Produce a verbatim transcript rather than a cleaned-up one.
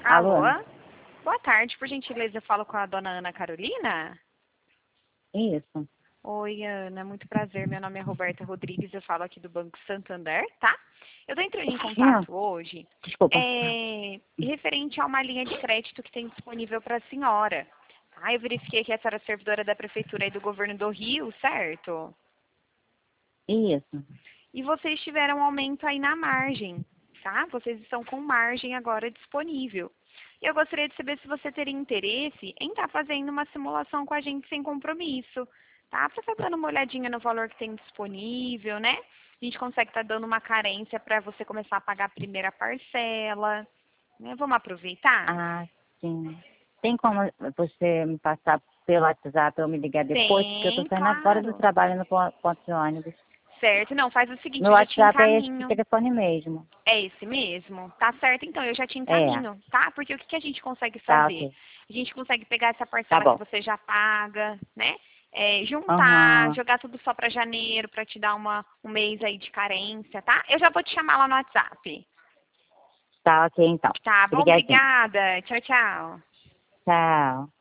Alô? Alô? Boa tarde, por gentileza, eu falo com a dona Ana Carolina? Isso. Oi, Ana, muito prazer. Meu nome é Roberta Rodrigues, eu falo aqui do Banco Santander, tá? Eu tô entrando em Não, contato hoje desculpa. é, referente a uma linha de crédito que tem disponível para a senhora. Tá? Eu verifiquei que a senhora é servidora da Prefeitura e do Governo do Rio, certo? Isso. E vocês tiveram um aumento aí na margem, tá? Vocês estão com margem agora disponível. E eu gostaria de saber se você teria interesse em estar fazendo uma simulação com a gente sem compromisso, tá? Para estar dando uma olhadinha no valor que tem disponível, né? A gente consegue estar dando uma carência para você começar a pagar a primeira parcela, né? Vamos aproveitar? Ah, sim. Tem como você me passar pelo WhatsApp ou me ligar depois? Porque eu tô Tem, saindo agora do claro. trabalho no pon- ponto de ônibus. Certo? Não, faz o seguinte, Meu eu já te WhatsApp é esse encaminho. telefone mesmo. É esse mesmo? Tá certo, então, eu já te É, encaminho, tá? Porque o que, que a gente consegue tá fazer? ok. A gente consegue pegar essa Tá parcela que bom. você já paga, né? É, juntar, Aham. jogar tudo só para janeiro, para te dar uma, um mês aí de carência, tá? Eu já vou te chamar lá no WhatsApp. Tá ok então. Tá bom? Obrigadinho. Obrigada. Tchau, tchau. Tchau.